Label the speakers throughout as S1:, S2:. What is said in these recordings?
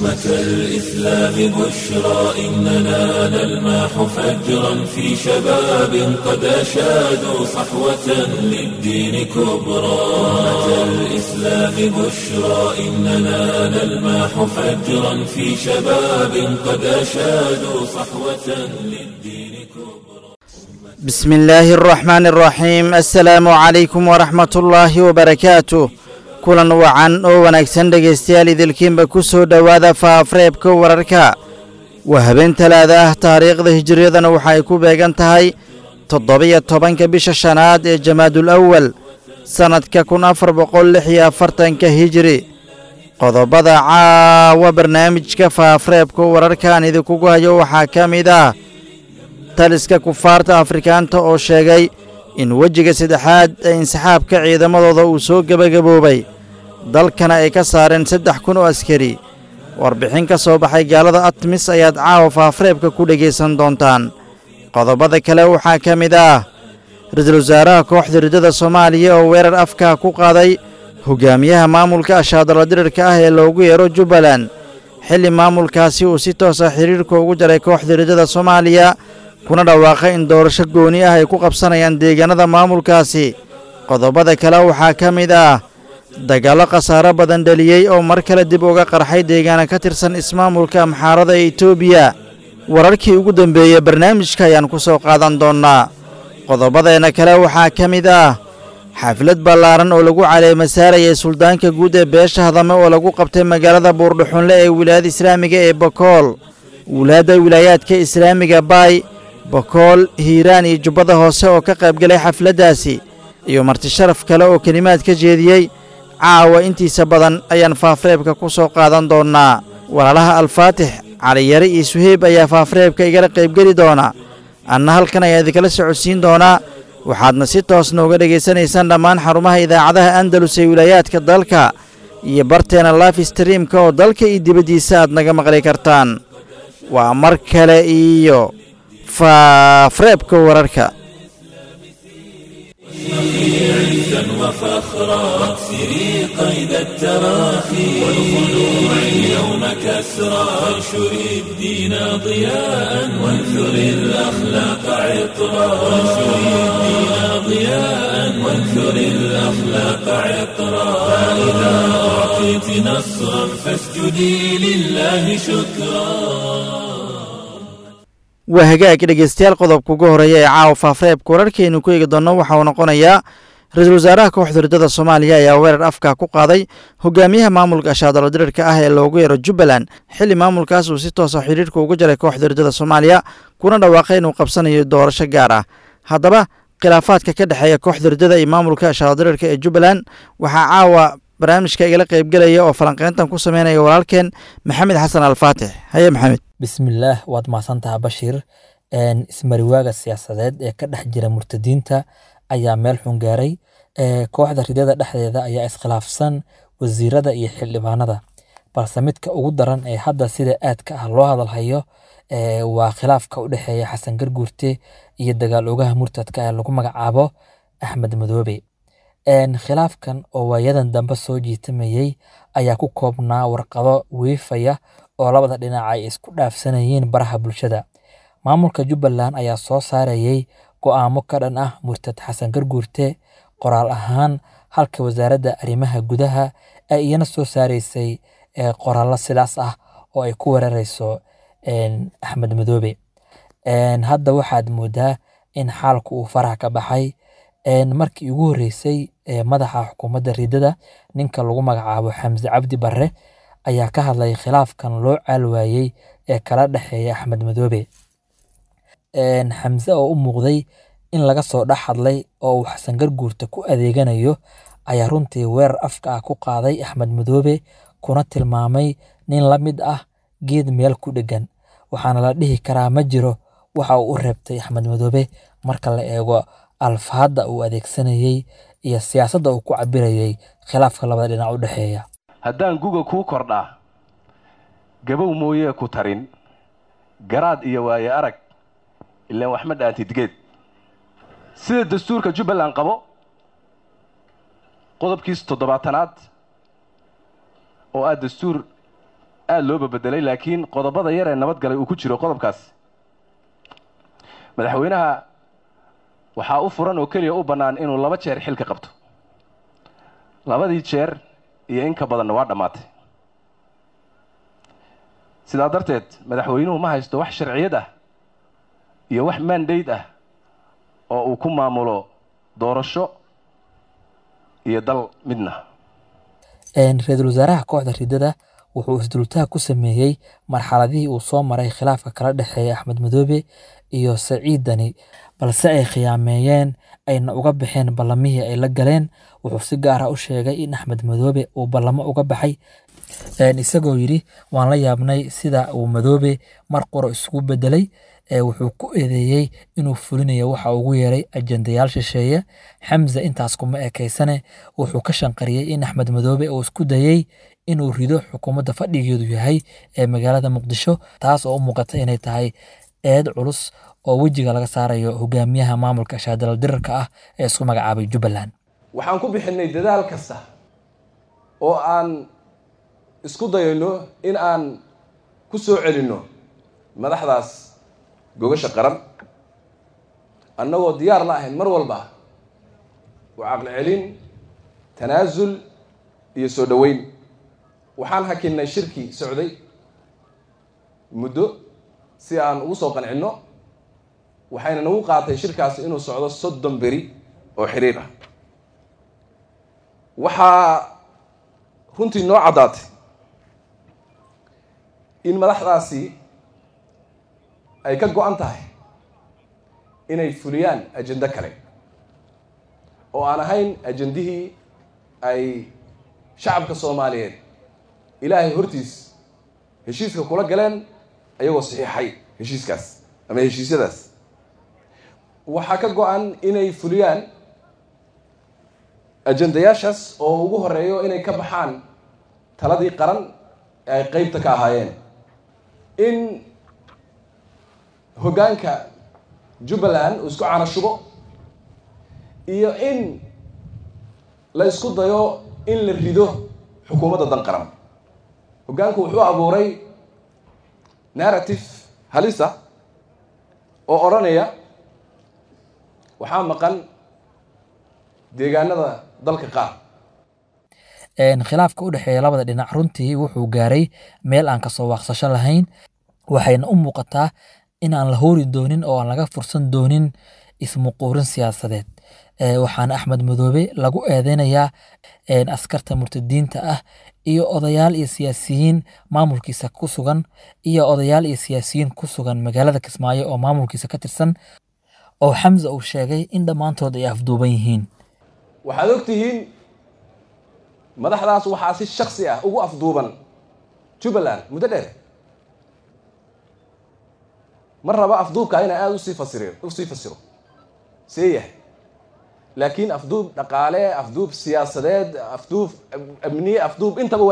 S1: أمة الإسلام بشرى إننا نلمح فجرا في شباب قد أشادوا صحوة للدين كبرى أمة الإسلام بشرى إننا نلمح فجرا في شباب قد أشادوا صحوة للدين كبرى.
S2: بسم الله الرحمن الرحيم. السلام عليكم ورحمة الله وبركاته. kulan wacan oo wanaagsan dhegaystayaal idilkiinba ku soo dhowaada faafareebka wararka. waa habeen talaada ah, taariikhda hijriyadana waxa ay ku beegan tahay 17 bisha shanaad ee jamaadul awal sanadka 1446 hijri. qodobada caawa barnaamijka faafareebka wararka aan idinkugu hayo waxaa ka mid ah taliska kufaarta afrikaanta oo sheegay in wejiga saddexaad ee insaxaabka ciidamadooda uu soo gebagaboobay, dalkana ay ka saareen 3,000 oo askari. warbixin ka soo baxay gaalada atmis ayaad caawa faafareebka ku dhegaysan doontaan. qodobada kale waxaa ka mid ah ra-iisul wasaaraha kooxda riddada Soomaaliya oo weerar afka ku qaaday hogaamiyaha maamulka ashaadala dirirka ah ee loogu yeero Jubbaland, xilli maamulkaasi uu si toos ah xiriirka ugu jaray kooxda riddada Soomaaliya kuna dhawaaqay in doorasho gooni ah ay ku qabsanayaan deegaanada maamulkaasi. qodobada kale waxaa ka mid ah dagaallo khasaaro badan dhaliyey oo mar kale dib uga qarxay deegaana ka tirsan ismaamulka Amxaarada ee Itoobiya. wararkii ugu dambeeyey barnaamijka ayaan ku soo qaadan doonnaa. qodobadeena kale waxaa ka mid ah xaflad ballaaran oo lagu caleema saarayay suldaanka guud ee beesha hadame oo lagu qabtay magaalada buurdhuxunle ee wilaayada islaamiga ee Bakool. wulaadda wilaayaadka islaamiga Baay, Bakool, Hiiraan iyo Jubbada Hoose oo ka qaybgalay xafladdaasi iyo marti sharaf kale oo kelimaad ka jeediyey. caawa intiisa badan ayaan faafareebka ku soo qaadan doonnaa. walaalaha alfaatix cali yare iyo suheyb ayaa faafareebka igala qaybgeli doona. anna halkan ayaa idinkala socodsiin doonaa. waxaadna si toosna uga dhegaysanaysaan dhammaan xarumaha idaacadaha andalus ee wilaayaadka dalka iyo barteena live streamka oo dalka iyo dibaddiisa aad naga maqli kartaan. waa mar kale iyo faafareebka wararka.
S1: عزا وفخرا واكسري قيد التراخي والخلوع اليوم كسرا وانشري الدين ضياء وانثري الأخلاق عطرا وانشري الدين ضياء وانثري الأخلاق عطرا فإذا أعطيت نصرا فاسجدي لله شكرا.
S2: waa hagaag dhegaystayaal qodobka ugu horeeya ee caawa faafareebka wararkeenu ku eegi doonno waxa uu noqonayaa ra-iisul wasaaraha kooxda riddada Soomaaliya ayaa weerar afka ku qaaday hogaamiyaha maamulka ashaadala dirirka ah ee loogu yeero Jubbaland, xilli maamulkaas uu si toos ah xiriirka ugu jaray kooxda riddada Soomaaliya kuna dhawaaqay inuu qabsanayo doorasho gaar ah. haddaba khilaafaadka ka dhexeeya kooxda riddada iyo maamulka ashaadala dirirka ee Jubbaland waxaa caawa barnaamijka igala qaybgalaya oo falanqayntan ku sameynaya walaalkeen Maxamed Xasan Alfaatix. haye Maxamed.
S3: bismillaah, waad mahadsantaha Bashiir. ismariwaaga siyaasadeed ee ka dhex jira murtadiinta ayaa meel xun gaaray. kooxda riddada dhexdeeda ayaa iskhilaafsan wasiirada iyo xildhibaanada, balse midka ugu daran ee hadda sida aadka ah loo hadalhayo waa khilaafka u dhexeeya Xasan Garguurte iyo dagaal ogaha murtadka ee lagu magacaabo Axmed Madoobe. khilaafkan oo waayadan dambe soo jiitamayay ayaa ku koobnaa warqado wiifaya oo labada dhinac ay isku dhaafsanayeen baraha bulshada. maamulka Jubbaland ayaa soo saarayay go'aamo ka dhan ah murtad Xasan Garguurte qoraal ahaan, halka wasaaradda arrimaha gudaha ay iyana soo saaraysay qoraallo sidaas ah oo ay ku weerarayso Axmed Madoobe. hadda waxaad moodaa in xaalku uu faraha ka baxay. markii ugu horreysay madaxa xukuumadda riddada ninka lagu magacaabo Xamse Cabdi Barre ayaa ka hadlay khilaafkan loo caalwaayey ee kala dhexeeya Axmed Madoobe. Xamse oo u muuqday in laga soo dhex hadlay oo uu Xasan Garguurte ku adeeganayo ayaa runtii weerar afka ah ku qaaday Axmed Madoobe, kuna tilmaamay nin la mid ah geed meel ku dhegan. waxaana la dhihi karaa ma jiro waxa uu u reebtay Axmed Madoobe marka la eego alfaada uu adeegsanayay iyo siyaasadda uu ku cabirayay khilaafka labada dhinac u dhaxeeya.
S4: haddaan guga kuu kordhaa gabow mooyee ku tarin garaad iyo waaye arag ilaan wax ma dhaantid geed. sida dastuurka Jubbaland qabo qodobkiisa 7aad oo dastuur aad loo bedelay laakiin qodobada yar ee nabad galay uu ku jiro qodobkaas madaxweynaha waxaa u furan oo keliya u bannaan inuu 2 jeer xilka qabto 2dii jeer iyo in ka badanna waa dhammaatay sidaa darteed madaxweynuhu ma haysto wax sharciyad ah iyo wax mandate ah oo uu ku maamulo doorasho iyo dal midna
S3: ra'iisul wasaaraha kooxda ridada wuxuu isdultaag ku sameeyay marxaladii uu soo maray khilaafka kala dhaxeeya Axmed Madoobe iyo Saciid Dani balse ay khiyaameeyeen ayna uga baxeen ballamihii ay la galeen wuxuu si gaar ah u sheegay in Axmed Madoobe uu ballamo uga baxay isagoo yiri waan la yaabnay sida uu Madoobe mar qoro isugu bedelay wuxuu ku eedeeyay inuu fulinayo waxa ugu yeeray ajendayaal shisheeye Xamza intaas kuma ekeysane wuxuu ka shanqariyay in Axmed Madoobe uu isku dayay inuu rido xukuumadda fadhigeedu yahay ee magaalada Muqdisho taas oo u muuqata inay tahay eed culus oo wajiga laga saarayo hogaamiyaha maamulka shaadal dirarka ah ee isku magacaabay Jubbaland
S5: waxaan ku bixinay dadaal kasta oo aan isku dayayno in aan ku soo celinno madaxdaas gogasha qaran annagoo diyaar la ahayn mar walba waa aqal celin tanaasul iyo soo dhaweyn waxaan hakinnay shirkii socday muddo si aan ugu soo qancinno waxayna nagu qaatay shirkaasi inuu socdo 30 beri oo xiriir ah waxaa runtii noo caddaatay in madaxdaasi ay ka go'an tahay inay fuliyaan ajendo kale oo aan ahayn ajendihii ay shacabka Soomaaliyeed ilaahay hortiis heshiiska kula galeen ayagoo saxiixay heshiiskaas ama heshiisyadaas waxaa ka go'an inay fuliyaan ajendayaashaas oo ugu horeeyo inay ka baxaan taladii qaran ee ay qaybta ka ahaayeen in hoggaanka Jubbaland uu isku canashubo iyo in la isku dayo in la rido xukuumadda dan qaran hoggaanku wuxuu abuuray narrative halisa oo oranaya waxaa maqan deegaanada dalka qaar
S3: khilaafka u dhaxeeya labada dhinac runtii wuxuu gaaray meel aan ka soo waaqsasho lahayn waxayna u muuqataa in aan la hoori doonin oo aan laga fursan doonin ismuquurin siyaasadeed waxaana Axmed Madoobe lagu eedeynayaa askarta murtadiinta ah iyo odayaal iyo siyaasiyiin maamulkiisa ku sugan iyo odayaal iyo siyaasiyiin ku sugan magaalada Kismaayo oo maamulkiisa ka tirsan oo Xamza uu sheegay in dhammaantood ay afduuban yihiin
S5: waxaad ogtihiin madaxdaas waxaa si shakhsi ah ugu afduuban Jubbaland muddo dheer mar raba afduubka inay aad u sii fasiro seeyahay laakiin afduub dhaqaale afduub siyaasadeed afduub amni afduub intaba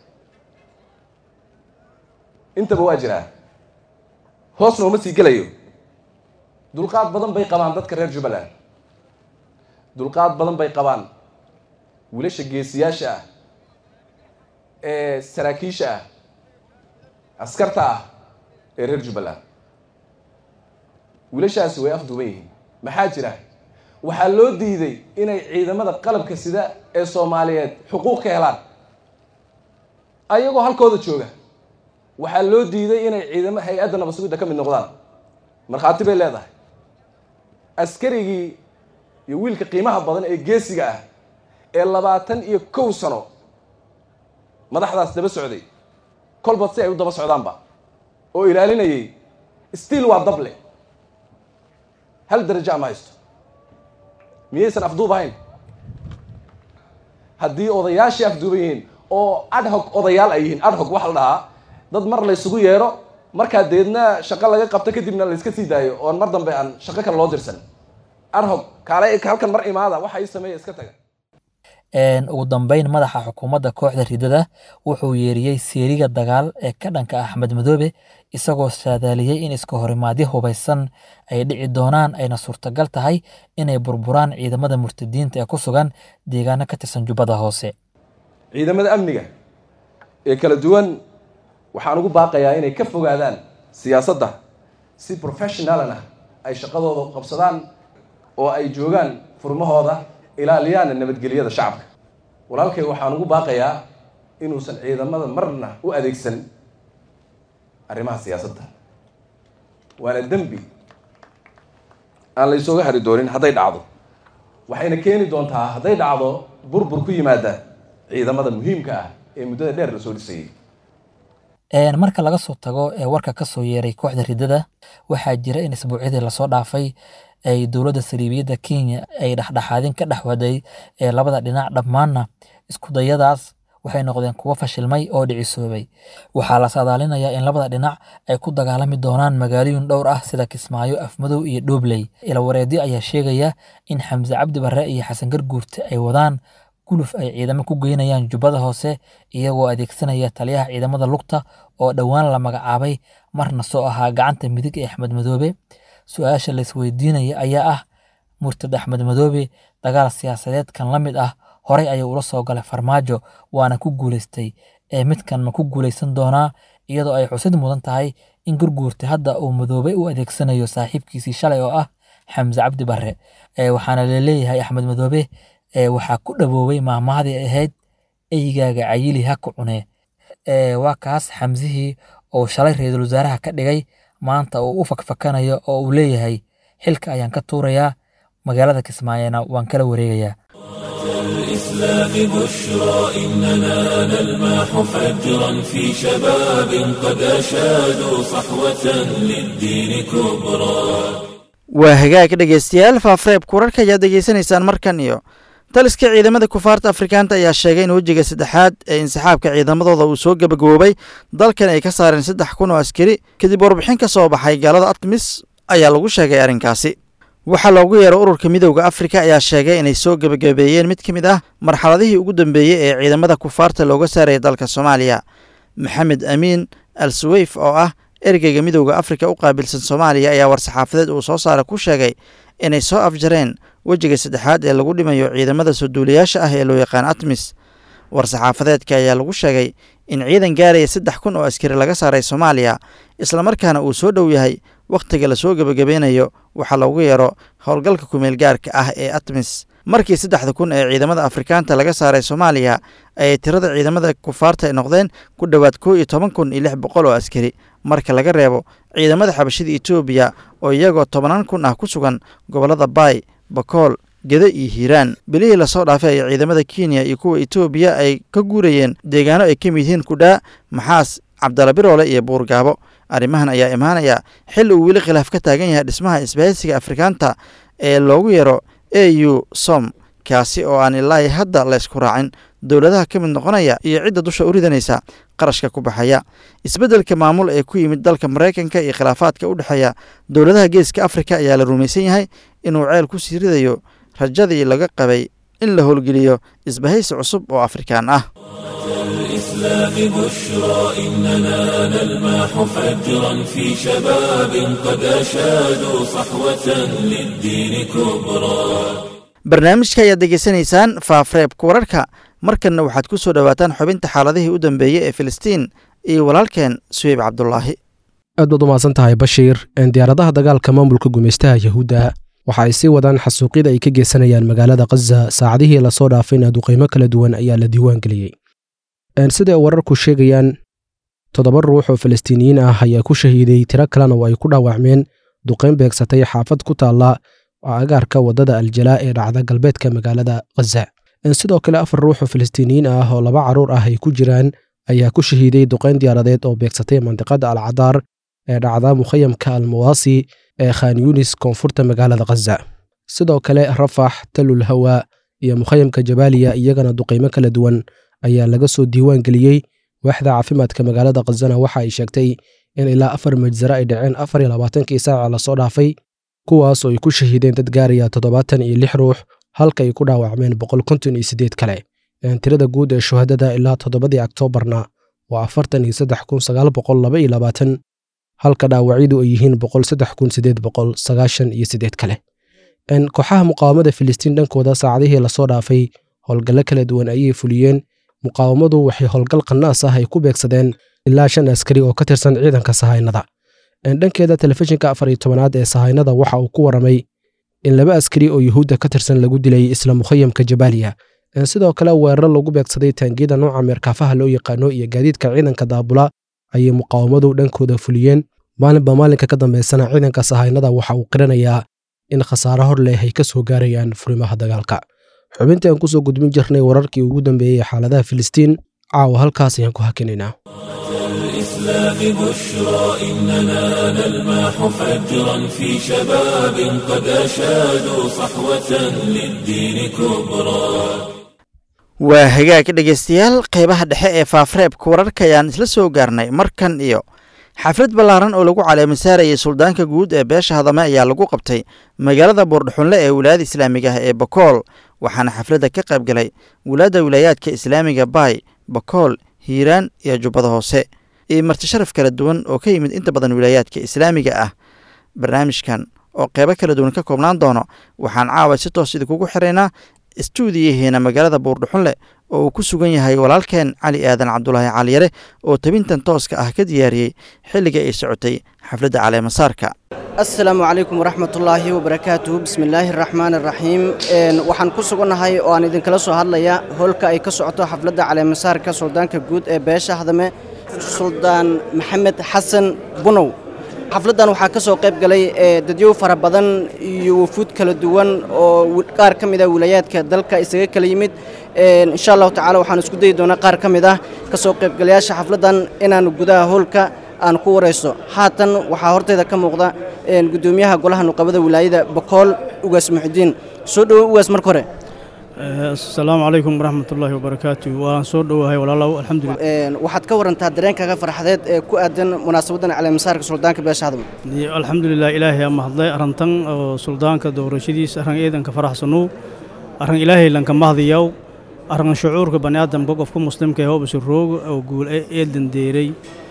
S5: waa jira hoosna uma sii gelayo dulqaad badan bay qabaan dadka reer Jubbaland dulqaad badan bay qabaan wiilasha geesiyaasha ah ee saraakiisha ah askarta ah ee reer Jubbaland wiilashaasi way afduuban yihiin maxaa jira waxaa loo diiday inay ciidamada qalabka sida ee Soomaaliyeed xuquuq ka helaan ayagoo halkooda jooga waxaa loo diiday inay ciidamada hay'adda nabad sugidda ka mid noqdaan markhaati bay leedahay askarigii iyo wiilka qiimaha badan ee geesiga ah ee 21 sano madaxdaas daba socday kolba si ay u daba socdaanba oo ilaalinayay still waa dable hal darajo ma haysto miyaysan afduub ahayn haddii odayaashii afduuban yihiin oo ad hoc odayaal ay yihiin ad hoc waxa la dhahaa dad mar la isugu yeero markaa deedna shaqo laga qabto kadibna la iska sii daayo oo mar dambe aan shaqo kale loo dirsan ad hoc kaale halkan mar imaada waxa ay sameeyay iska taga
S3: ugu dambeyn madaxa xukuumadda kooxda ridada wuxuu yeeriyay seeriga dagaal ee ka dhanka Axmed Madoobe isagoo saadaaliyay in iska horimaadyo hubaysan ay dhici doonaan ayna suurtagal tahay inay burburaan ciidamada murtadiinta ee ku sugan deegaano ka tirsan Jubbada Hoose
S5: ciidamada amniga ee kala duwan waxaan ugu baaqayaa inay ka fogaadaan siyaasadda si professionalna ay shaqadooda u qabsadaan oo ay joogaan furmahooda ilaaliyaan nabadgelyada shacabka. walaalkay waxaan ugu baaqayaa inuusan ciidamada marna u adeegsan arrimaha siyaasadda. waana dembi aan la isooga hari doonin hadday dhacdo, waxayna keeni doontaa hadday dhacdo burbur ku yimaada ciidamada muhiimka ah ee muddada dheer la soo dhisayay.
S3: marka laga soo tago warka ka soo yeeray kooxda ridada, waxaa jira in isbuucyadii lasoo dhaafay ay dowladda saliibiyadda Kenya ay dhexdhexaadin ka dhex waday labada dhinac. dhammaanna isku dayadaas waxay noqdeen kuwo fashilmay oo dhicisoobay. waxaa la saadaalinayaa in labada dhinac ay ku dagaalami doonaan magaalooyin dhowr ah sida Kismaayo, Afmadow iyo Dhobley. Ilawareedyo ayaa sheegaya in Xamse Cabdi Barre iyo Xasan Garguurte ay wadaan guluf ay ciidamo ku geynayaan Jubbada Hoose, iyagoo adeegsanaya taliyaha ciidamada lugta oo dhowaan la magacaabay, marna soo ahaa gacanta midig ee Axmed Madoobe. su-aasha la isweydiinaya ayaa ah, Murtad Axmed Madoobe dagaal siyaasadeed kan la mid ah horey ayuu ula soo galay Farmaajo waana ku guuleystay, midkan ma ku guuleysan doonaa? iyadoo ay xusid mudan tahay in Garguurte hadda uu Madoobe u adeegsanayo saaxiibkiisii shalay oo ah Xamse Cabdi Barre. waxaana la leeyahay Axmed Madoobe waxaa ku dhawoobay maahmahdii ahayd eygaaga cayili ha ku cunee. waa kaas Xamsihii oo shalay ra'iisul wasaaraha ka dhigay, maanta uu u fakfakanayo oo uu leeyahay xilka ayaan ka tuurayaa, magaalada Kismaayona waan kala wareegayaa.
S1: الإسلام بشرى إننا نلمح فجرا في شباب قد أشادوا صحوة للدين كبرى.
S2: waa hagaag dhegeystayaal, faafareebka wararka ayaad degeysanaysaan markan. iyo taliska ciidamada kufaarta afrikaanta ayaa sheegay in wejiga saddexaad ee insaxaabka ciidamadooda uu soo gabagaboobay, dalkan ay ka saareen 3,000 oo askari. kadib warbixin ka soo baxay gaalada ATMIS ayaa lagu sheegay arrinkaasi. waxaa loogu yeero ururka midowda Afrika ayaa sheegay inay soo gabagabeeyeen mid ka mid ah marxaladihii ugu dambeeyey ee ciidamada kufaarta looga saarayay dalka Soomaaliya. Maxamed Amiin Al-Suwayf oo ah ergeyga midowda Afrika u qaabilsan Soomaaliya ayaa war-saxaafadeed uu soo saaray ku sheegay inay soo afjareen wejiga saddexaad ee lagu dhimayo ciidamada soo duuliyaasha ah ee loo yaqaan ATMIS. war-saxaafadeedka ayaa lagu sheegay in ciidan gaaraya 3,000 oo askari laga saaray Soomaaliya, isla markaana uu soo dhow yahay wakhtiga la soo gabagabeynayo waxaa loogu yeero howlgalka kumeel gaarka ah ee ATMIS. markii 3,000 ee ciidamada Afrikaanta laga saaray Soomaaliya ayay tirada ciidamada kufaarta noqdeen ku dhowaad 11,600 oo askari, marka laga reebo ciidamada xabashida Itoobiya oo iyagoo 10,000 ah ku sugan gobolada Bay, Bakool, Gede iyo Hiiraan. bilihii lasoo dhaafay ay ciidamada Kenya iyo kuwa Itoobiya ay ka guurayeen deegaano ay ka mid yihiin Kudhaa, Maxaas, Cabdalla Biroole iyo Buurgaabo. arrimahan ayaa imaanaya xilli uu weli khilaaf ka taagan yahay dhismaha isbahaysiga Afrikaanta ee loogu yeero AU-SOM, kaasi oo aan ilaa hadda la isku raacin dowladaha ka mid noqonaya iyo cidda dusha u ridanaysa qarashka ku baxaya. isbeddelka maamul ee ku yimid dalka Mareykanka iyo khilaafaadka u dhexeeya dowladaha geeska Afrika ayaa la rumaysan yahay inuu ceel ku sii ridayo rajadii laga qabay in la howlgeliyo isbahaysi cusub oo Afrikaan ah.
S1: الإسلام بشرى إننا نلمح فجرا في شباب قد أشادوا صحوة للدين كبرى.
S2: barnaamijka ayaad degeysanaysaan faafareebka wararka. markanna waxaad ku soo dhowaataan xubinta xaaladihii u dambeeyey ee Filistiin iyo walaalkeen Suhayb Cabdulaahi.
S6: aad baad u mahadsan tahay Bashiir. diyaaradaha dagaalka maamulka gumeystaha Yahuudda waxa ay sii wadaan xasuuqyada ay ka geysanayaan magaalada Gaza. saacadihii la soo dhaafayna duqeymo kala duwan ayaa la diiwaan geliyey. sida wararku sheegayaan 7 ruux oo Falastiiniyiin ah ayaa ku shahiiday, tiro kalena oo ay ku dhaawacmeen duqeyn beegsatay xaafad ku taala agaarka wadada Al-Jalaa ee dhacda galbeedka magaalada Gaza. sidoo kale 4 ruux oo Falastiiniyiin ah oo 2 caruur ah ay ku jiraan ayaa ku shahiiday duqeyn diyaaradeed oo beegsatay mantiqada Al-Cadaar ee dhacda mukhayamka Al-Muwaasi ee Khan Yunis koonfurta magaalada Gaza. sidoo kale Rafax, Talul Hawa iyo mukhayamka Jabaaliya iyagana duqeymo kala duwan ayaa laga soo diiwaan geliyey. waaxda caafimaadka magaalada Gazana waxa ay sheegtay in ilaa 4 majzaro ay dhaceen 24 saac la soo dhaafay, kuwaas oo ay ku shahiideen dad gaaraya 76 ruux, halka ay ku dhaawacmeen 158 kale. tirada guud ee shuhadada ilaa 7 Oktoobarna waa 43,922, halka dhaawacyadu ay yihiin 103,898 kale. kooxaha muqaawamada Filistiin dhankooda saacadihii la soo dhaafay howlgallo kala duwan ayay fuliyeen. muqaawamadu waxay howlgal qanaas ah ay ku beegsadeen ilaa 5 askari oo ka tirsan ciidanka sahaynada. Dhankeeda telefishinka 14aad ee sahaynada waxa uu ku waramay in 2 askari oo Yuhuudda ka tirsan lagu dilay isla mukhayamka Jabaaliya. Sidoo kale weerar lagu beegsaday taangiyada nooca meerkaafaha loo yaqaano iyo gaadiidka ciidanka daabula ayay muqaawamadu dhankooda fuliyeen. maalinka ka dambeysana ciidanka sahaynada waxa uu qiranayaa in khasaare hor leh ay ka soo gaarayaan furimaha dagaalka. xubintii aan ku soo gudbin jirnay wararkii ugu dambeeyay xaaladaha Filistiin caawa halkaas ayaan ku hakinaynaa.
S1: الإسلام بشرى إننا نلمح فجرا في شباب قد أشادوا صحوة للدين كبرى.
S2: waa hagaag dhegeystayaal qeybaha dhexe ee faafreebka wararka ayaan isla soo gaarnay markan iyo xaflad ballaaran oo lagu caleemisaarayay suldaanka guud ee beesha hadame ayaa lagu qabtay magaalada Buurdhuxunle ee wilaayada islaamiga ah ee Bakool waxaana xafladda ka qayb galay wilaayada wilaayaadka islaamiga Baay, Bakool, Hiiraan iyo Jubbada Hoose iyo marti sharaf kala duwan oo ka yimid inta badan wilaayaadka islaamiga ah. barnaamijkan oo qeybo kala duwan ka koobnaan doono waxaan caawa si toos idinkugu xiraynaa istuudiyaheena magaalada Buurdhuxunle oo uu ku sugan yahay walaalkeen Cali Aadan Cabdulaahi Caliyare oo tabintan tooska ah ka diyaariyay xilliga ay socotay xafladda caleemasaarka.
S7: السلام عليكم ورحمة الله وبركاته بسم الله الرحمن الرحيم waxaan ku suganahay oo aan idin kala soo hadlaya holka ay ka socoto xafladda caleemasaarka suldaanka guud ee beesha hadame Suldaan Maxamed Xasan Bunow. xafladdan waxaa ka soo qayb galay dadyo fara badan iyo wufuud kala duwan oo qaar ka mid ah wilayaadka dalka isaga kala yimid. insha Allah tacaala waxaan isku dayi doonaa qaar ka mid ah ka soo qayb galayaasha xafladdan inaan gudaha holka aan ku wareyso. haatan waxaa horteeda ka muuqda gudoomiyaha golaha nuqabada wilaayada Bakool Ugaas Muxdiin. soo dhaw Ugaas marka hore.
S8: السلام عليكم ورحمة الله وبركاته وأنا صور وهاي والله الحمد لله.
S7: waxaad ka warantaa dareenkaaga farxadeed ee ku aadan munaasabadan caleemasaarka suldaanka beesha hadame.
S8: الحمد لله إلهي أما هذا أرنتن سلطانك دور شديس أرن إيدن كفرح سنو أرن إلهي لأنك مهدي يو أرن شعور كبني آدم بقفكم مسلم كهو بسروق أو جول إيدن ديري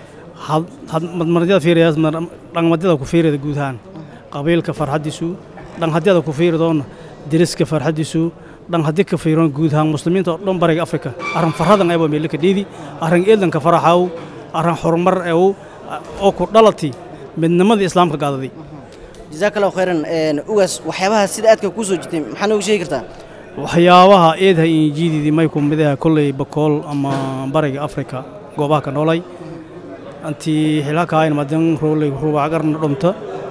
S8: had marjada fiiriyas dhaqamadada ku fiirida guud ahaan qabiilka farxadiisu dhan hadiyada ku fiiridoon diriska farxadiisu dhan hadii ka fiiron guud ahaan muslimiinta oo dhan bariga Afrika aran faradan ay meelka dhiidi aran eeldanka faraxaw aran horumar oo ku dhalati midnimada islaamka gaadaday.
S7: jazakallahu khairan. Ugaas waxyaabaha sida aadka ku soo jitay maxaa noogu sheegi kartaa?
S8: waxyaabaha eedahay injiidii may ku midaha kulay Bakool ama bariga Afrika goobaha ka noolay anti xilaka ay madan roolay ruuba qarna dhumta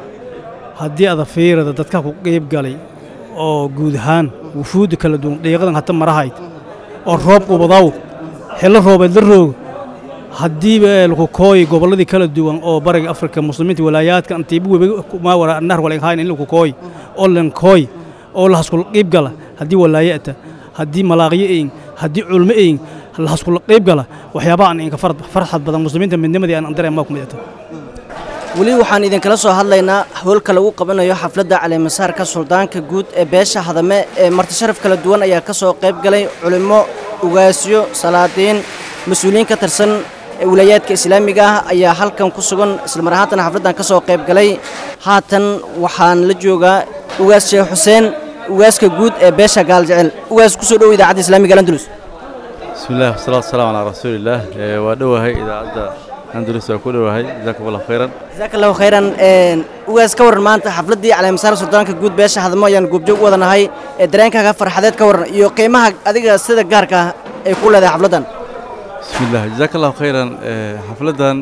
S8: hadii aad fiirada dadka ku qeyb galay oo guud ahaan wufuud kala duwan deeqadan hata marahayd oo roob u badaw xillo roobeed la roog hadii beelku kooy goboladii kala duwan oo bariga Afrika muslimiinta walaayaadka antiibu ma wara annar wala hayn in lagu kooy oo lan kooy oo la hasku qeyb gala hadii walaayada hadii malaaqiyin hadii culmeeyin la hasku qeyb gala waxyaabaha aan ka farxad badan muslimiinta midnimadii aan dareemo ku midata.
S7: wali waxaan idin kala soo hadlaynaa howlka lagu qabanayo xafladda caleemasaarka suldaanka guud ee beesha hadame ee marti sharaf kala duwan ayaa ka soo qayb galay culimo ugaasyo salaadiin mas'uuliyiin ka tirsan wilayaadka islaamiga ah ayaa halkan ku sugan isla mar ahaantan xafladdan ka soo qayb galay. haatan waxaan la joogaa ugaas Sheekh Xuseen ugaaska guud ee beesha Gaaljecel. ugaas ku soo dhow idaacadda islaamiga Andalus.
S9: بسم الله والصلاة والسلام على رسول الله ودوها إذا عدى أندلس وكله هاي جزاكم الله خيرا.
S7: جزاك الله خيرا. ugaas ka waran maanta xafladii caleemasaar suldaanka guud beesha hadamo ayaan goobjoog wadanahay dareenkaaga farxadeed ka waran iyo qiimaha adiga sida gaarka ay ku leedahay xafladan.
S9: بسم الله جزاك الله خيرا. حفلتان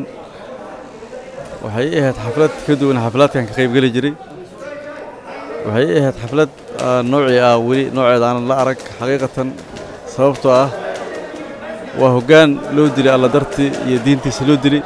S9: waxay ahayd xaflad ka duwan xafladkan ka qayb gali jiray waxay ahayd xaflad nooci ah wali nooceeda aan la arag xaqiiqatan sababtoo ah waa hoggaan loo dilay alla dartii iyo diintiisa loo dilay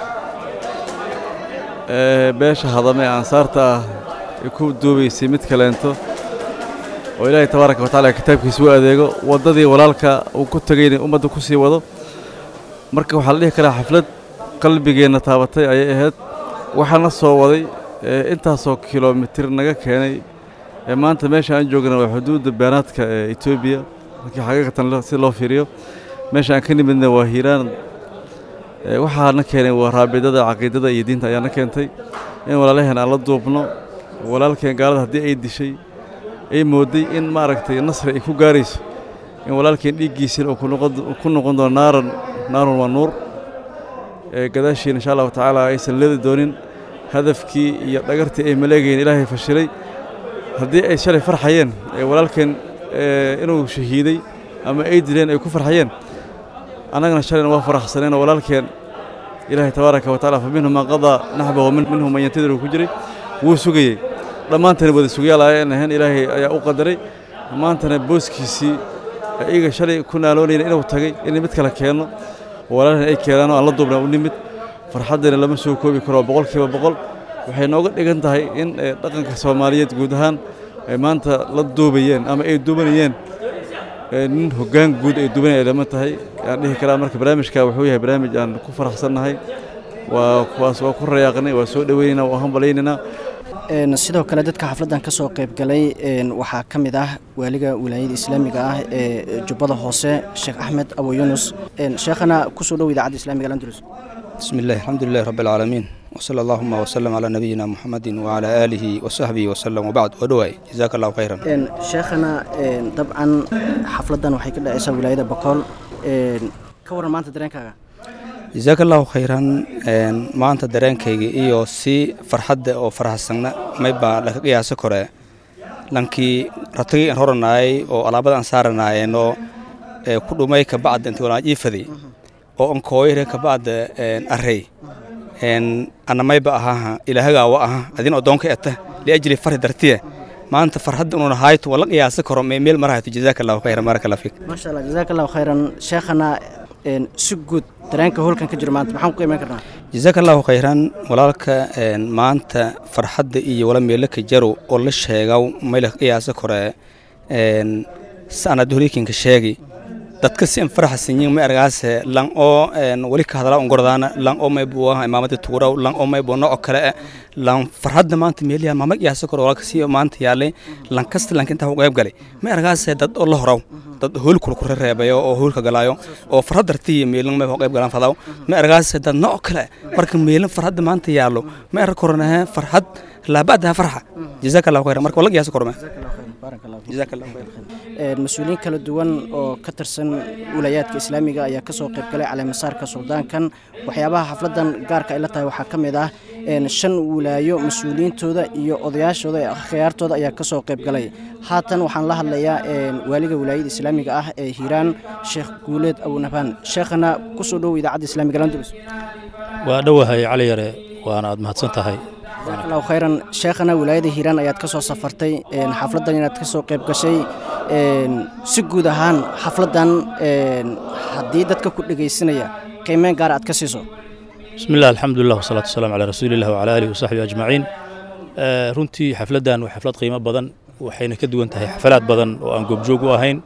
S9: beesha hadame ansaarta ku duubaysay mid kaleento oo Ilaahay tabaaraka wa taala kitaabkiisa u adeego wadadii walaalka uu ku tagay ummadda ku sii wado marka waxa la dhihi karaa xaflad qalbigeena taabatay ayay ahayd waxaana soo waday intaasoo kiiloomitir naga keenay maanta meesha aan joogna waa xuduudda beeraadka Itoobiya markii xaqiiqatan si loo fiiriyo meesha aan ka nimidna waa Hiiraan waxaana keenay waa raabidada aqeedada iyo diinta ayaana keentay in walaalaheen aan la duubno walaalkeen gaalada hadii ay dishay ay mooday in ma aragtay nasri ay ku gaarayso in walaalkeen dhigiisa uu ku noqon doono naaran waa nuur gadaashiina insha allahu tacaala aysan leedi doonin hadafkii iyo dhagartii ay maleegayeen ilaahay fashilay haddii ay shalay farxayeen walaalkeen inuu shahiiday ama ay dileen ay ku farxayeen annagana shalayna waa faraxsaneen oo walaalkeen ilaahay tabaaraka wa tacaala fa minhum man qadaa naxbahu minhum man yantadiru ku jiray wuu sugayey dhammaantana wada sugayaal ayaan ahayn ilaahay ayaa u qadaray maantana booskiisii iyaga shalay ku naaloonayna inuu tagay in mid kale keeno walaalhan ay keenaan oo aan la duubna u nimid farxaddana lama soo koobi karo boqolkiiba boqol waxay nooga dhigan tahay in dhaqanka Soomaaliyeed guud ahaan ay maanta la duubayeen ama ay duubanayeen nin hoggaan guud ay duubanayeen lama tahay aan dhihi karaa marka barnaamijka wuxuu yahay barnaamij aan ku faraxsannahay waa kuwaas waa ku rayaaqnay waa soo dhaweynaynaa waa hambaleynaynaa
S7: sidoo kale dadka xafladan ka soo qayb galay waxaa ka mid ah waaliga wilaayada islaamiga ah ee Jubbada Hoose Sheekh Axmed Abu Yunus sheekhana ku soo dhaw idaacada islaamiga Andalus
S10: bismillah alxamdulillahi rabbil aalamiin وصلى اللهم وسلم على نبينا محمد وعلى آله وصحبه وسلم وبعد ودواي جزاك الله خيرا
S7: شيخنا طبعا حفلتنا waxay ka dhacaysaa wilaayada Bakool ka waran maanta dareenkaaga
S10: جزاك الله خيرا maanta dareenkayga iyo si farxad oo faraxsan may baa la qiyaas kore lankii ratay horanaay oo alaabada aan saaranaayno ku dhumay ka bacd intii wala jiifadi oo aan kooyre ka bacd array أنا ما يبقى إلهها وأها أدين أدونك أته لأجل فرح درتيه ما أنت فرحت إنه نهاية ولا يا سكر ميل مرة جزاك الله خيرا بارك الله فيك
S7: ما شاء الله جزاك الله خيرا شيخنا سجود ترانك هول كان كجر ما أنت محمد قيمة كرنا
S10: جزاك الله خيرا ولك ما أنت فرحت إيه ولا ميلك جرو ولا شيء أو ميلك يا سكر سأنا دوريكين كشيء dadka farax sinyin ma argaas lan oo wali ka hadala on gordana lan oo may buwa imaamada tuura lan oo may bono oo kale lan farxad maanta meeliya maama yaasa kor wala kasi maanta yaale lan kasta lan inta ugu qayb galay ma argaas dad oo la horow dad hool ku reebayo oo hoolka galaayo oo farxad dartii meelin ma qayb galan fadaw ma argaas dad noo kale marka meelin farxad maanta yaalo ma ar kornaha farxad la baada farxa جزاك الله خير marka wala yaasa korma
S7: بارك الله فيك
S10: جزاك الله خير
S7: مسؤولين kala duwan oo ka tirsan wilaayadka islaamiga ayaa ka soo qayb galay caleemasaarka suldaankan waxyaabaha xafladan gaarka ay la tahay waxa kamid ah 5 wilaayo mas'uuliyiintooda iyo odayaashooda ee khiyaartooda ayaa ka soo qayb galay haatan waxaan la hadlayaa waaliga wilaayada islaamiga ah ee Hiiraan Sheekh Guuleed Abu Nabaan sheekhana ku soo dhaw idaacada islaamiga Andalus
S11: waa dhawahay cali yare waana aad mahadsan tahay
S7: الله خيرا شيخنا ولاية هيران أيات كسر سفرتي حفلة دنيا كسر قيب كشي سجود هان حفلة دن حديدة كل جيسنية كمان قارئ كسيسو
S11: بسم الله الحمد لله والصلاة والسلام على رسول الله وعلى آله وصحبه أجمعين runtii xafladan waa xaflad qiimo badan waxayna ka duwan tahay xafalaad badan oo aan goobjoog u ahayn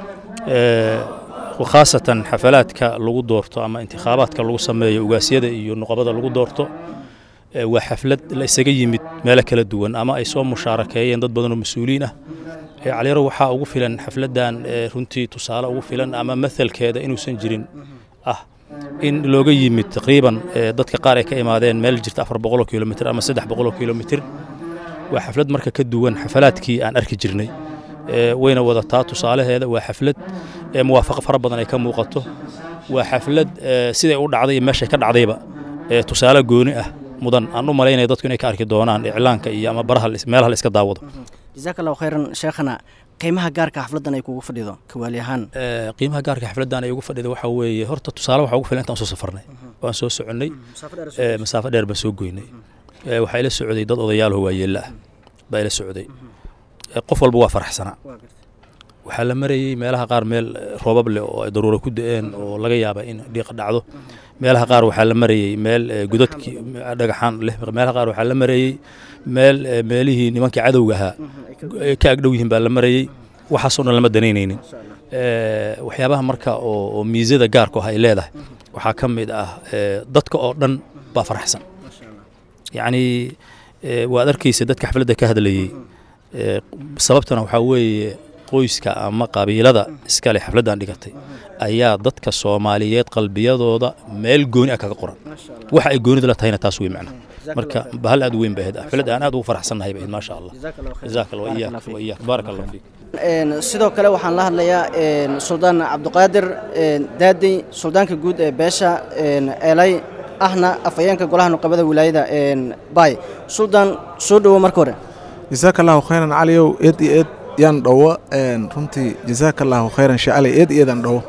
S11: khaasatan xafalaadka lagu doorto ama intikhabaadka lagu sameeyo ugaasiyada iyo nuqabada lagu doorto waa xaflad la isaga yimid meel kala duwan ama ay soo mushaarakeeyeen dad badan oo mas'uuliin ah caliyaro waxa ugu filan xafladan runtii tusaale ugu filan ama mathalkeeda inuusan jirin ah in looga yimid taqriiban dadka qaar ay ka imaadeen meel jirta 400 kilomitir ama 300 kilomitir waa xaflad marka ka duwan xafalaadkii aan arki jirnay wayna wadataa tusaalaheeda waa xaflad muwaafaqo fara badan ay ka muuqato waa xaflad siday u dhacday meesha ka dhacdayba tusaale gooni ah mudan aan u maleynay dadku inay ka arki doonaan iclaanka iyo ama baraha meelaha la iska daawado
S7: جزاك الله خيرا شيخنا qiimaha gaarka xafladan ay kugu fadhido kawaali ahaan
S11: qiimaha gaarka xafladan ay ugu fadhido waxa weeye horta tusaale waxa ugu filan intaan soo safarnay waan soo soconay masaafo dheer baan soo goynay waxa ila socday dad odayaal oo waayeel ah baa ila socday qof walba waa faraxsana waxa la marayay meelaha qaar meel roobab leh oo ay daruuro ku da'een oo laga yaabo in dhiiq dhacdo meelaha qaar waxa la marayay meel gudadki dhagaxaan leh meelaha qaar waxa la marayay meelihii nimankii cadowga ahaa ka agdhow yihiin baa la marayay waxaasoo dhan lama danaynaynin waxyaabaha marka oo miisada gaarka ah ay leedahay waxaa ka mid ah dadka oo dhan baa faraxsan yacni waad arkaysa dadka xafladda ka hadlayay sababtana waxaa weeye qoyska ama qabiilada iskale xafladdan dhigatay ayaa dadka Soomaaliyeed qalbiyadooda meel gooni ah kaga qoran waxa ay goonida la tahayna taas way macna marka bahal aad weyn baahid xaflad aan aad ugu faraxsanahay baahid ma sha Allah jazakallahu wa iyyaak barakallahu fiik
S7: sidoo kale waxaan la hadlayaa Suldaan Cabdiqaadir Daadi suldaanka guud ee beesha Eelay ahna afayeenka golaha nuqabada wilaayada bay suldaan soo dhawo marka hore
S12: jazakallahu khayran caliyow eed iyo eed yaan dhowo runtii jazakallahu khayran shacali eed iyo eedan dhowo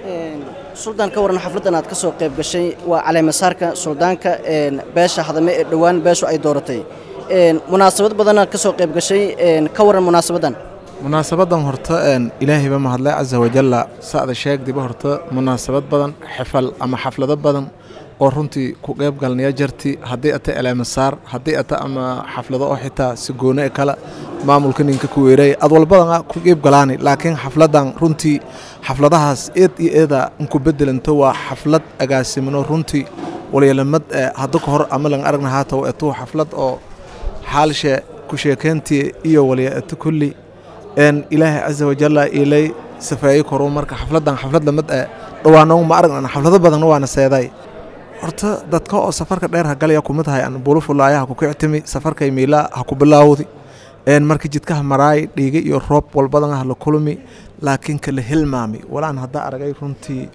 S7: suldaan ka waran xafladan aad ka soo qayb gashay waa caleemasaarka suldaanka beesha hadame ee dhowaan beeshu ay dooratay munaasabad badan aad ka soo qayb gashay ka waran munaasabadan
S12: horta ilaahay ba mahadlay caza wajalla saada sheegdiba horta munaasabad badan xafal ama xaflado badan oo runtii ku qayb galnaya jarti haddii ata caleemasaar haddii ata ama xaflado oo xitaa si gooni kala maamulka ninka ku weeray ad walbadan ku qayb galaani laakiin xafladan runtii xafladahaas eed iyo eeda ku bedelanto waa xaflad agaasimino runtii waliyalamad hadda ka hor ama lan aragna haato ee xaflad oo xaalshe ku sheekeyntii iyo waliyada kulli ilaahay caza wajalla ilay safaayay koro marka xafladan xaflad lamad dhawaano ma aragna xaflado badan waana seeday horta dadka oo safarka dheer ha galaya kuma tahay aan bulufulaayaha ku kictimi safarkay miila ha ku bilaawdi markii jidka maraay dhiiga iyo roob walbadan ah la kulmi laakiin kala hilmaami walaan hada aragay runtii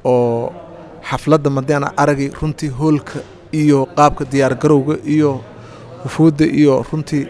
S12: oo xafladda madana aragay runtii hoolka iyo qaabka diyaar garowga iyo wufuudda iyo runtii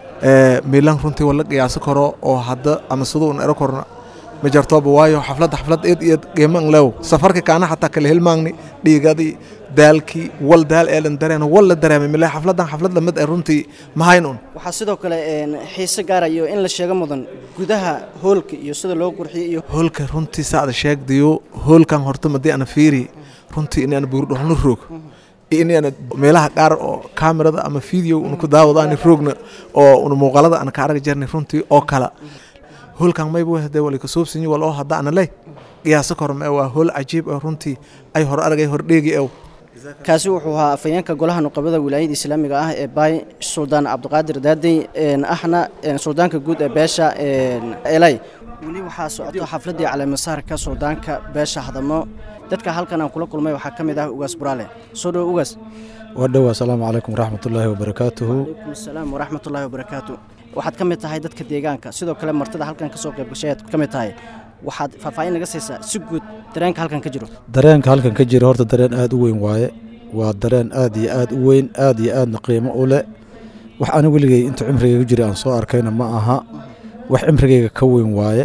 S12: miilan runtii wala qiyaas karo oo hada ama sidoo aan ero korna ma jartooba waayo xaflad eed iyo qiiman leew safarka kaana xataa kala hilmaagni dhiigadii daalkii wal daal eelan dareen wala dareemay milay xaflad lamid ay runtii ma haynoon
S7: waxa sidoo kale xiise gaarayo in la sheego mudan gudaha hoolka iyo sida loo qurxiyo iyo
S12: hoolka runtii saada sheegdiyo hoolkan horta madii ana fiiri runtii inaan buurdhoon roog inaan meelaha qaar oo kaamirada ama video uu ku daawadaan roogna oo muuqaalada aan ka arag jirnay runtii oo kala hoolkan mayba wada wali ka soobsin wal oo hada ana leh qiyaas korma waa hool cajiib oo runtii ay hor aragay hor dheegi
S7: kaasi wuxuu ahaa afayeenka golaha nuqabada wilaayada islaamiga ah ee bay suldaan cabdiqaadir daadey ahna suldaanka guud ee beesha elay wali waxaa socota xafladii caleemasaarka suldaanka beesha hadamo dadka halkan aan kula kulmay waxaa ka mid ah ugaas buraale soo dhow ugaas
S13: wadhow assalaamu calaykum waraxmatullaahi wabarakaatuhu
S7: calaykum assalaam waraxmatullaahi wabarakaatu waxaad ka mid tahay dadka deegaanka sidoo kale martida halkan ka soo qayb gashay aad ka mid tahay waxaad faahfaahin naga siisaa si guud dareenka halkan ka jiro
S13: dareenka halkan ka jiro horta dareen aad u weyn waaye waa dareen aad iyo aad u weyn aad iyo aadna qiimo u leh wax ana weligay inta cimrigayga jira aan soo arkayna ma aha wax cimrigayga ka weyn waaye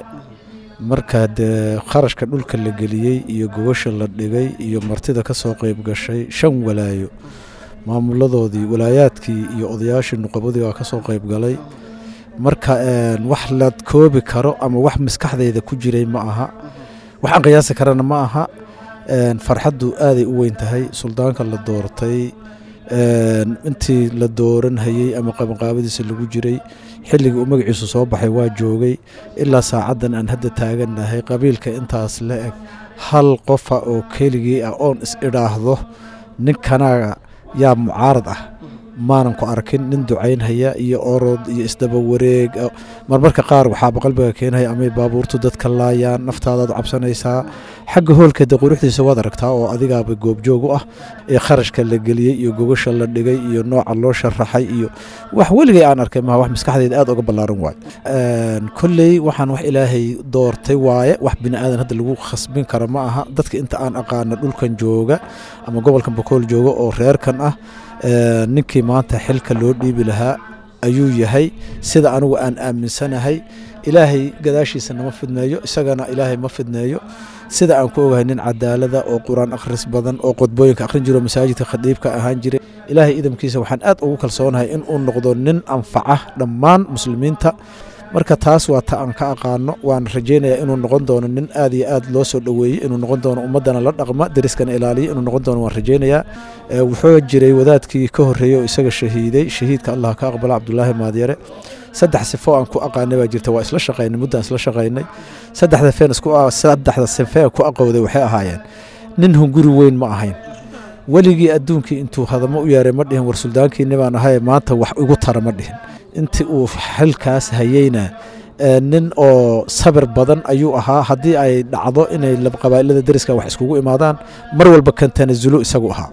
S13: marka dee kharashka dhulka la geliyey iyo gogosha la dhigay iyo martida ka soo qayb gashay 5 walaayo maamuladoodii walaayaadkii iyo odayaashii nuqabadii waa ka soo qayb galay marka wax la koobi karo ama wax maskaxdayda ku jiray ma aha wax aan qiyaasi karana ma aha farxaddu aaday u weyn tahay suldaanka la doortay intii la dooran hayay ama qabanqaabadiisa lagu jiray xilligii uu magaciisu soo baxay waa joogay ilaa saacadan aan hadda taagannahay qabiilka intaas la eg hal qofa oo keligii ah oon is idhaahdo ninkanaga yaa mucaarad ah maanan ku arkin nin ducaynhaya iyo orod iyo isdaba wareeg marmarka qaar waxaaba qalbiga keenaya amay baabuurtu dadka laayaan naftaadaad cabsanaysaa xagga hoolkeeda quruxdiisa waad aragtaa oo adigaaba goobjoog u ah ee kharashka la geliyey iyo gogasha la dhigay iyo nooca loo sharaxay iyo wax weligay aan arkay maha wax maskaxdayda aad uga ballaaran waaye kolley waxaan wax ilaahay doortay waaye wax bini aadan hadda lagu khasbin kara ma aha dadka inta aan aqaana dhulkan jooga ama gobolkan bakool jooga oo reerkan ah ninkii maanta xilka loo dhiibi lahaa ayuu yahay sida anigu aan aaminsanahay ilaahay gadaashiisa nama fidneeyo isagana ilaahay ma fidneeyo sida aan ku ogahay nin cadaalada oo quraan akhris badan oo qodbooyinka akhrin jiro masaajidka khadiibka ahaan jiray ilaahay idamkiisa waxaan aad ugu kalsoonahay in uu noqdo nin anfaca dhammaan muslimiinta marka taas waa ta aan ka aqaano waan rajaynayaa inuu noqon doono nin aad iyo aad loo soo dhoweeyey inuu noqon doono ummaddana la dhaqma deriskana ilaaliya inuu noqon doono waan rajaynayaa wuxuu jiray wadaadkii ka horreeyey oo isaga shahiiday shahiidka allah ka aqbala cabdulaahi maadyare 3 sifo aan ku aqaanay baa jirta waa isla shaqaynay muddaan isla shaqaynay 3 sifo ku aqowday waxay ahaayeen nin hunguri weyn ma ahayn weligii adduunkii intuu hadamo u yeeray ma dhihin war suldaankiinni baan ahay maanta wax igu tara ma dhihin intii uu xilkaas hayeyna nin oo sabir badan ayuu ahaa haddii ay dhacdo inay qabaa'ilada deriska wax iskugu imaadaan mar walba ka tanasulo isagu ahaa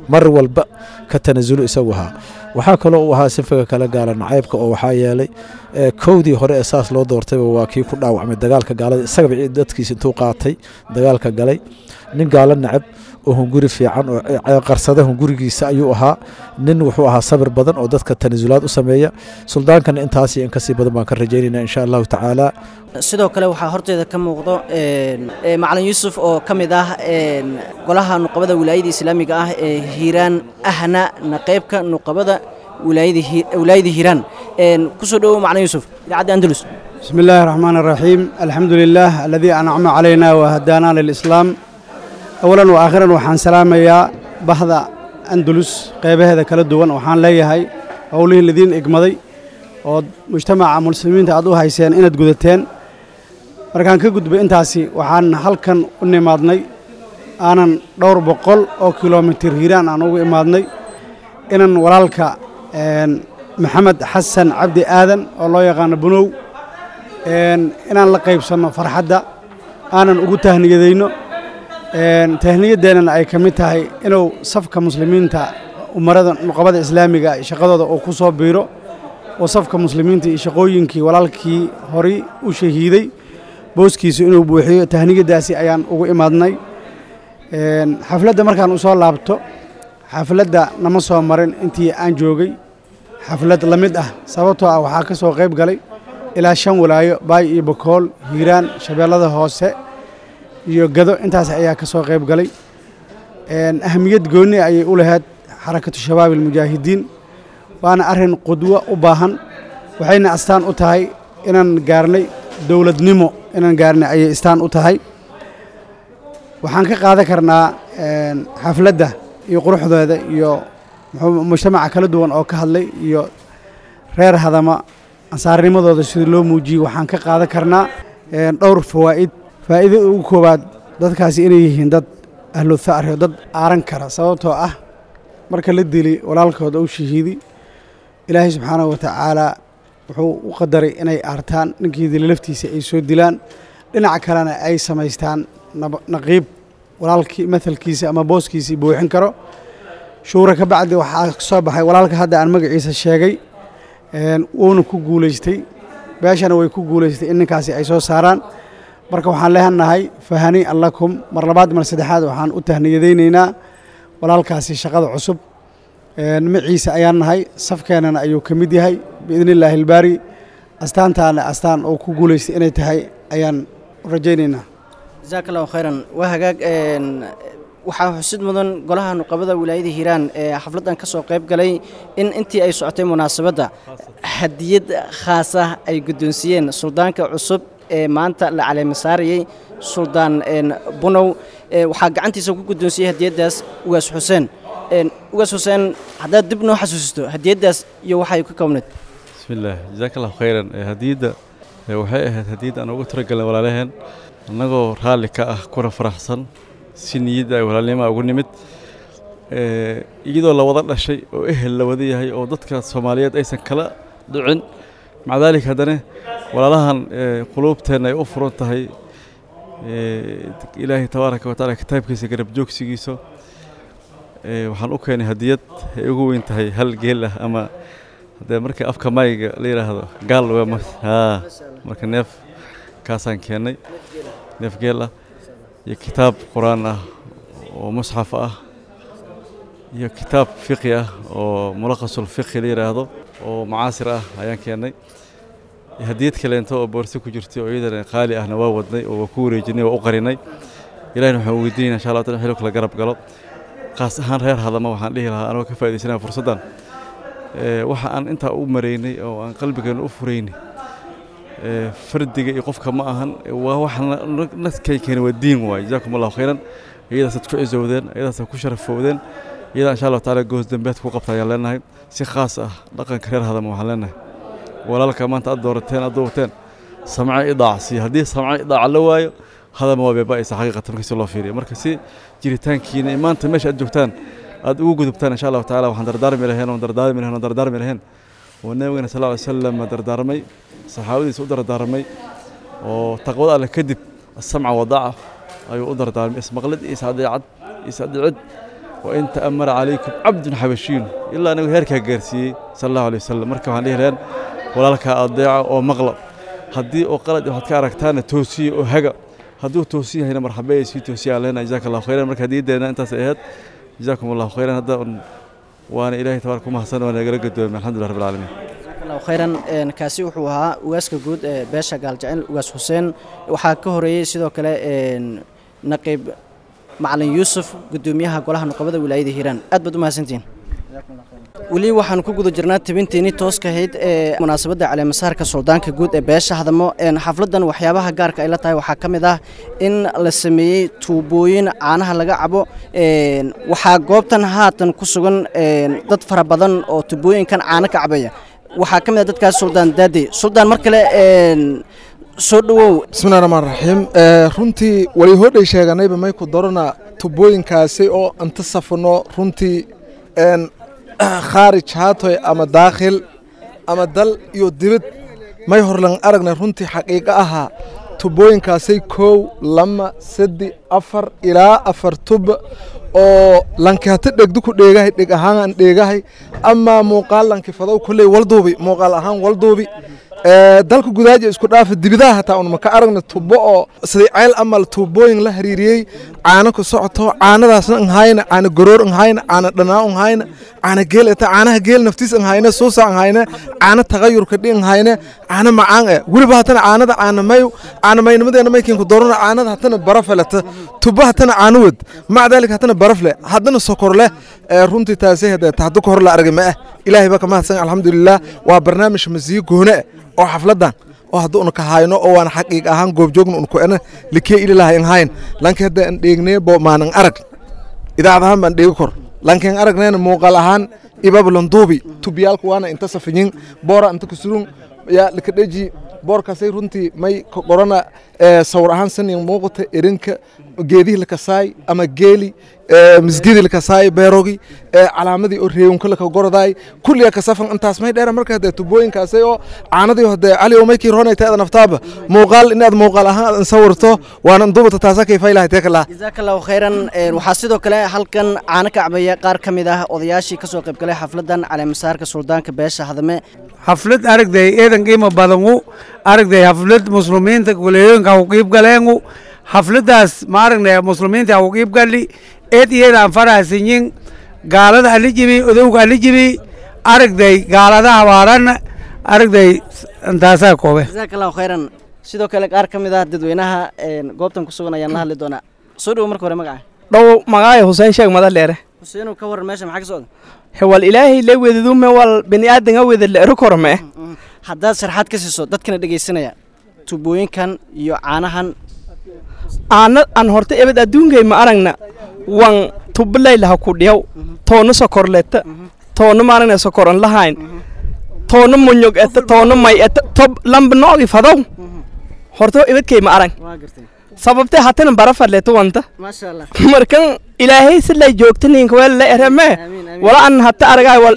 S13: waxaa kaloo uu ahaa sinfiga kala gaala nacaybka oo waxaa yeelay kowdii hore ee saas loo doortayba waa kii ku dhaawacmay dagaalka gaalada isagaba dadkiisa intuu qaatay dagaalka galay nin gaalo nacab oo hunguri fiican oo qarsada hungurigiisa ayuu ahaa nin wuxuu ahaa sabir badan oo dadka tanasulaad u sameeya suldaankana intaas iyo in kasii badan baan ka rajaynaynaa insha allahu tacaala
S7: sidoo kale waxaa horteeda ka muuqdo macalin yuusuf oo ka mid ah golaha nuqabada wilaayada islaamiga ah ee hiiraan ahna naqaybka nuqabada wilaayada hiiraan kusoo dhowow macalin yuusuf idaacadda andalus
S8: بسم الله الرحمن الرحيم الحمد لله الذي أنعم علينا وهدانا للإسلام أولا وآخرا وحان سلام يا بحضة أندلس قيبه هذا كلا دوان وحان لي هاي أوليه الذين إقمضي ومجتمع مسلمين تعدوها هايسين إنت قدتين مركان كقد بإنتاسي وحان حلقا أني مادني أنا دور بقول أو كيلومتر هيران أنا إمادني إنن ورالك محمد حسن عبد آذن الله يغان بنو inaan la qaybsanno farxadda aanan ugu tahniyadayno tahniyadeennana ay ka mid tahay inuu safka muslimiinta umarada nuqabada islaamiga shaqadooda uu ku soo biiro oo safka muslimiinta iyo shaqooyinkii walaalkii horay u shahiiday booskiisu inuu buuxiyo tahniyadaasi ayaan ugu imaadnay xafladda markaan u soo laabto xafladda nama soo marin intii aan joogay xaflad la mid ah sababtoo ah waxaa ka soo qayb galay ilaa 5 walaayo baay iyo bakool hiiraan shabeellada hoose iyo gado intaas ayaa ka soo qayb galay ahamiyad gooni ayay u lahayd xarakatu shabaab almujaahidiin waana arin qudwa u baahan waxayna astaan u tahay inaan gaarnay dawladnimo inaan gaarnay ayay astaan u tahay waxaan ka qaadan karnaa xafladda iyo quruxdeeda iyo mujtamaca kala duwan oo ka hadlay iyo reer hadama ansaarnimadooda sida loo muujiyey waxaan ka qaadan karnaa dhowr faa'iido ugu koobaad dadkaasi inay yihiin dad ahlu tha'ar dad aaran kara sababtoo ah marka la dili walaalkooda uu shahiidi ilaahay subxaanahu wa tacaala wuxuu u qadaray inay aartaan ninkii dili laftiisa ay soo dilaan dhinaca kalena ay samaystaan naqiib walaalkii mathalkiisa ama booskiisii buuxin karo shuura ka bacdi waxaa soo baxay walaalka hadda aan magaciisa sheegay wuuna ku guulaystay beeshana way ku guulaystay in ninkaasi ay soo saaraan marka waxaan leenahay fahani allakum mar labaad mar saddexaad waxaan u tahniyadaynaynaa walaalkaasi shaqada cusub maciisa ayaan nahay safkeenana ayuu ka mid yahay biidni illaahi albaari astaantaana astaan oo ku guulaystay inay tahay ayaan rajaynaynaa
S7: jazaaka allahu khayran waa hagaag waxaa xusid mudan golaha nuqabada wilaayada hiiraan ee xafladdan ka soo qayb galay in intii ay socotay munaasabadda hadiyad khaas ah ay guddoonsiiyeen suldaanka cusub ee maanta la caleema saarayay suldaan bunow waxaa gacantiisa ku guddoonsiyey hadiyaddaas ugaas xuseen haddaad dib noo xasuusisto hadiyaddaas iyo waxay ka koobnayd
S9: bismillaah jazaaka allahu khayran hadiyadda waxay ahayd hadiyad aan ugu talagalnay walaalaheen annagoo raalli ka ah kuna faraxsan si niyadda ay walaalnimo ugu nimid iyadoo la wada dhashay oo ehel la wada yahay oo dadka Soomaaliyeed aysan kala dhicin macdaalika hadana walaalahan quluubteena ay u furan tahay ilaahay tabaaraka wa taala kitaabkiisa garab joogsigiisa waxaan u keenay hadiyad ay ugu weyn tahay hal geel ah ama hadee markii afka mayga la yiraahdo gaal marka neef kaasaan keenay neef geel ah iyo kitaab quraan ah oo musxaf ah iyo kitaab fiqhi ah oo mulaqasul fiqhi la yiraahdo oo macaasir ah ayaan keenay hadiyad kale inta oo boorso ku jirtay oo iyadana qaali ahna waa wadnay oo ku wareejinay oo u qarinay ilaahna waxaan weydiinaa insha Allah xilku la garab galo qaas ahaan reer hadama waxaan dhihi lahaa anoo ka faa'iideysanaa fursadan waxa aan inta u mareynay oo aan qalbigeena u fureynay fardiga iyo qofka ma ahan waa wax naskaykeena waa diin waay jazaakumullahu khayran iyadaas ku cizoodeen iyadaas ku sharafowdeen iyada insha Allah taala goos dambeed ku qabtayaan leenahay si khaas ah dhaqanka reer hadama waxaan leenahay walaalka maanta aad doorateen samca idaacsi hadii samca idaac la waayo hadama waa beebaaysa xaqiiqatan markii loo fiiriyo marka si jiritaankiina maanta meesha aad joogtaan aad ugu gudubtaan insha Allah taala waxaan dardaarmi lahayn ونبينا صلى الله عليه وسلم دردارمي صحابتي سو دردارمي oo taqwada alle kadib السمع وضاعه ayuu u dardaarmay ismaqlid isaadicid wa inta amara alaykum abdun habashiin illa anagu heerka gaarsiiyay sallallahu alayhi wasallam marka waxaan leeyahay walaalka adeeca oo maqla hadii oo qalad waxaad ka aragtaan toosiyo oo haga hadduu toosin yahayna marxabay ay sii toosiyaan lehna jazaaka allahu khayran marka hadiyadeena intaas ay ahayd jazaakum allahu khayran hadda waana ilaahay tabaaraka mahadsan waana nagala gadoomay alxamdulilah rabbil caalamiin
S7: الله خيرا كاسي وحوها واسك جود باشا قال جعل واس حسين وحاك هوري سيدو كلا نقيب معلن يوسف قدوميها قولها نقبض ولاية هيران أدبدو ما سنتين ولي waxaan ku guda jirnaa tabinteeni tooska ahayd ee munaasabada cali masaarka suldaanka guud ee beesha hadamo xafladan waxyaabaha gaarka ay la tahay waxa kamid ah in la sameeyay tuubooyin caanaha laga cabo waxa goobtan haatan ku sugan dad fara badan oo tuubooyinkan caana ka cabaya waxa kamid ah dadkaas suldaan daadi suldaan mar kale soo dhawow
S12: bismillaahir rahmaanir rahiim runtii wali hoodhay sheeganayba may ku darana tuubooyinkaasi oo inta safano runtii خارج هاتوي أما داخل أما دل يودبت ما يهرلن أرجنا رنتي حقيقة أها تبوين كاسي كو لما سدي أفر إلى أفر تب أو لانك هتدق دكو ديجاه ديجاه هان ديجاه أما موقال لانك فضاو كل والدوبي موقال هان والدوبي dalku gudaaji isku dhaaf dibidaha taa un maka aragna tubo oo sidii ceel amal tubooyin la xiriiriyay caano ku socoto caanadaasna aan hayna caano garoor aan hayna caano dhanaa aan hayna caano geel ta caanaha geel naftiis aan hayna soo saan hayna caano tagayur ka dhin hayna caano macaan ah waliba hatana caanada caano maynimadeena maykin ku doorana caanada hatana barafalata tubo hatana caano wad macdalik hatana barafle hadana sokor leh runtii taasay hada taadu ka hor la aragay ma ilaahay baa ka mahadsan alxamdulillah waa barnaamij masiyo goona oo xafladan oo hadda uu ka hayno oo waan xaqiiq ahaan goob joogno uu ku ana likay ilaahay in hayn lanka hadda aan dheegnay bo maanan arag idaacadahan baan dheegi kor lankan aragnayna muuqaal ahaan ibablan duubi tubiyalku waana inta safiyin boora inta ku surun ya likadheji boorkaasay runtii may qorana sawir ahaan sanin muuqata erinka geedihi la kasaay ama geeli مسجد الكسائي بيروغي علامتي أوريون كلك وجرداي كل يا كسافن أنت اسمه داير مركز ده تبوين كاسيو عاندي وهذا علي وميكي رونا يتأذى نفتابه موقال إن هذا موقال ها نصورته وأنا نضبط تاسا كيف يلا هتاك الله
S7: جزاك الله خيرا وحسيدو كلا هل كان عانك عبية قار كميده وضياشي كسوق بكلا حفلة على مسار كسلطان كباش هذا ما
S14: حفلة أرك ده إذا قيمة بدنو أرك ده حفلة مسلمين تقولين كوكيب قالينو حفلة ما أركنا مسلمين كوكيب قالي إيه أنفرها سنين قالت على جبي ودوق على جبي أرك داي قالت هوارن أرك داي انتاسا كوبه
S7: جزاك الله خيرا سيدو كلك أركم إذا ددوينها قوبتم كسونا ينها لدونا سودو عمرك ورا مقع
S15: لو مقع حسين شيخ ماذا ليره
S7: حسين وكور ماشي معك سود
S15: هو الإلهي لو يذوم هو البني آدم هو ذي الركور ما
S7: حداد سرحات كسي صوت دت كنا دقي سنة تبوين كان يعانهن
S15: أنا هرت إبدا دون جاي ما أرجنا وان تبلي لها كوديو تون سكر لته تون ما أرجنا سكران لهاين تون منيوك تون ماي تب لم بنوعي فضاو هرتو إبدا كي ما أرج سببته هاتنا برافة لته وانت
S7: ما شاء الله
S15: مركن إلهي سلا جوكتني كوال لا إرمه ولا أن حتى أرجع وال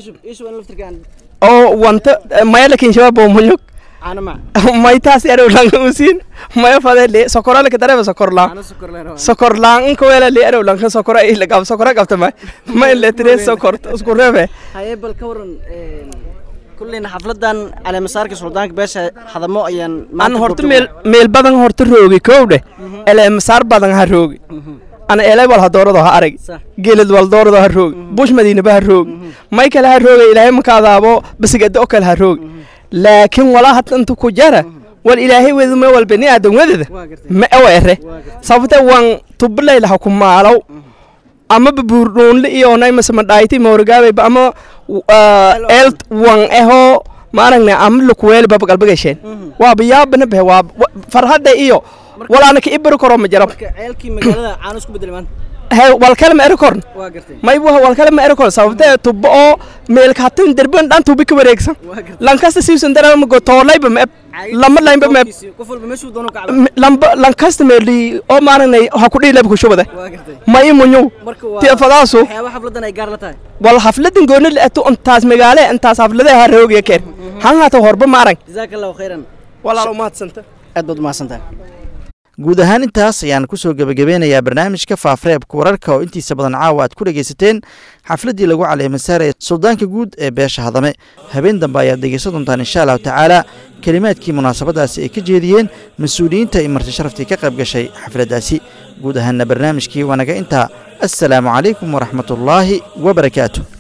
S15: أو وانت ما يلكين شباب منيوك
S7: أنا ما
S15: ما يتاسي أروح لانغوسين ما يفعل لي سكرة لك ترى سكر لان سكر لان كويلا لي أروح لانغ سكرة إيه لقاب سكرة قفت ما اللي تري سكر به
S7: هاي بالكورن كلنا حفلتنا على مسارك السلطان باش هذا مو أيان
S15: أنا هرت ميل بدن هرت روجي كوده على مسار بدن هروجي أنا إلى والهدور ده هارج جيل والدور ده هروج بوش مدينة بهروج ما يكل هروج إلى مكذا أبو بس قد أكل هروج لكن ولا حتى أنتو كجرة والإلهي وذم والبني آدم وذ ما أوعره صفته وان تبلي لحكم مالو أما ببرون لي أنا مثلا دايتي مورجا أما إلت وان إهو ما رجنا أمل كويل بابك البجيشين وابياب بنبه واب فرهاد ده إيو ولا أنا كإبر كرام مجرب
S7: عيلكي مجرد عانوس كبدل مان
S15: هاي والكلام إيركورن ما يبوها والكلام إيركورن صوته تبقى ملك حتى دربن دان تبي كبريكسن لانكاست سيوسن درا مقو طولاي بمب لما لاين بمب لانكاست ملي أو مارني هكودي لبكو شو بده ما يمنيو تفضاسو والحفلة نقول اللي أنتو أنتاز مقالة أنتاز حفلة هروجي كير هنها تهرب مارن
S7: جزاك الله خيرا
S15: والله لو ما تسنت
S7: أدود ما سنت
S2: guud ahaan intaas ayaan kusoo gebagabeynayaa barnaamijka faafareebka wararka oo intiisa badan caawa aad ku dhegaysateen xafladdii lagu caleemasaaraya suldaanka guud ee beesha hadame habeen dambe ayaad dhegaysan doontaan insha allahu tacaala kelimaadkii munaasabadaasi ay ka jeediyeen mas-uuliyiinta iyo marti sharaftii ka qayb gashay xafladdaasi guud ahaanna barnaamijkii waanaga intaa assalaamu calaykum waraxmatullaahi wabarakaatu